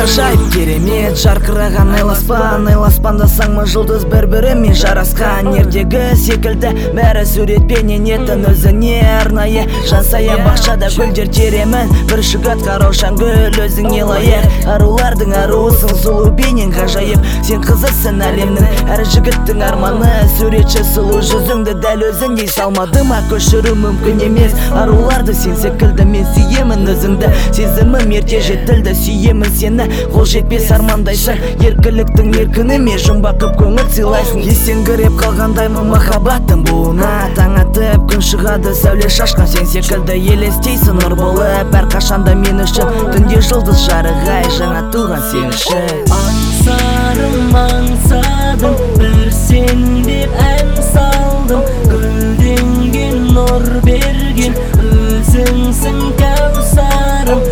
ғажайып керемет жарқыраған айлы аспанда саңмы жұлдыз бір-бірімен жарасқан ертегі секілді бәрі суретпенен етін өзіне арнайы жансая бақшада гүлдер теремін бір жігіт қараушан гүл өзіңе лайық арулардың аруысың сұлу бейнең ғажайып сен қызысың әлемнің әр жігіттің арманы суретші сұлу жүзіңді дәл өзіңдей салмадыма көшіру мүмкін емес аруларды сен секілді мен сүйемін өзіңді сезімім ерте жетілді сүйемін сені қол жетпес армандайсың еркіліктің еркініме жұмбақ қып көңіл сыйлайсың есеңгіреп қалғандаймын махаббаттың буына таң атып күн шығады сәуле шашқан сен секілді елестейсің нұр болып әрқашанда мен үшін түнде жұлдыз жарық ай жаңа туған сен үшін аңсарым аңсадым бір сен деп ән салдым гүлденген нұр берген өзіңсің кәусарым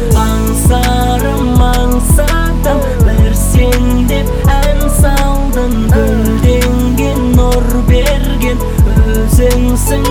аңсарым аңсадым бір сен деп ән салдым гүлденген нұр берген өзіңсің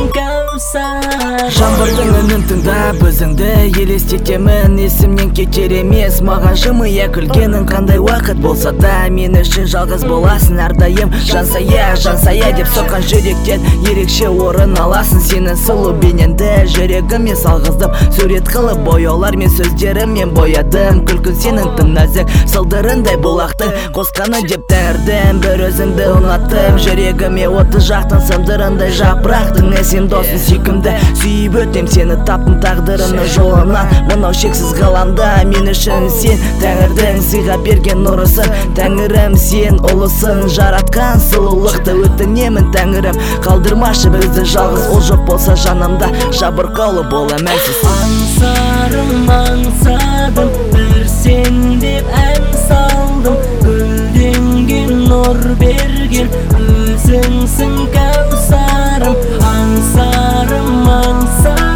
кәусар жаңбырдың үнін тыңдап өзіңді елестетемін есімнен кетер емес маған жымия күлгенің қандай уақыт болса да мен үшін жалғыз боласың әрдайым жансая деп соққан жүректен ерекше орын аласың сенің сұлу бейнеңді жүрегіме салғыздым сурет қылып бояулар мен сөздеріммен боядым күлкін сенің тым нәзік сылдырындай бұлақтың қосқаны деп тәңірдім бір өзіңді ұнаттым жүрегіме отты жақтың сымдырындай жапырақтың сен досың сүйкімді сүйіп өтем сені таптым тағдырымның жолынан мынау шексіз ғаламда мен үшін сен тәңірдің сыйға берген нұрысың тәңірім сен ұлысың жаратқан сұлулықты өтінемін тәңірім қалдырмашы бізді жалғыз ол жоқ болса жанымда жабырқаулы бола мәнсіз аңсарым аңсадым бір сен деп ән салдым гүлденген нұр берген өзіңсің кәусарым аңсарым аңсадым